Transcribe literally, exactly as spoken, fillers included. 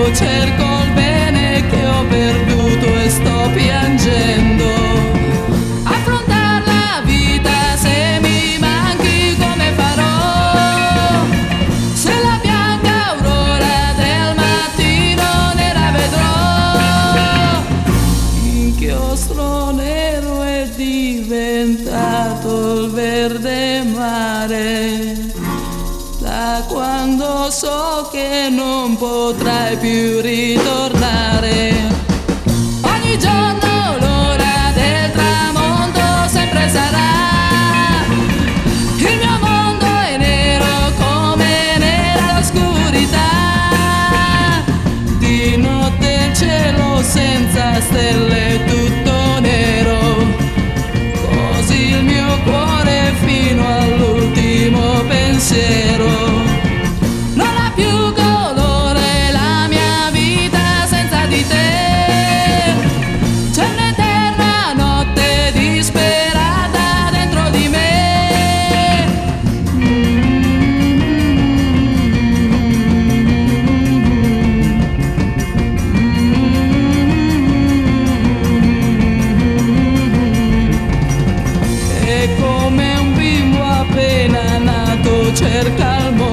cerco il bene che ho perduto e sto piangendo. Affrontare la vita, se mi manchi come farò? Se la bianca aurora del mattino nera vedrò. Inchiostro nero è diventato il verde mare, da quando so che non potrai più ritornare. Ogni giorno l'ora del tramonto sempre sarà. Il mio mondo è nero come nera l'oscurità. Di notte il cielo senza stelle tutto nero, così il mio cuore fino all'ultimo pensiero. Cerca il mondo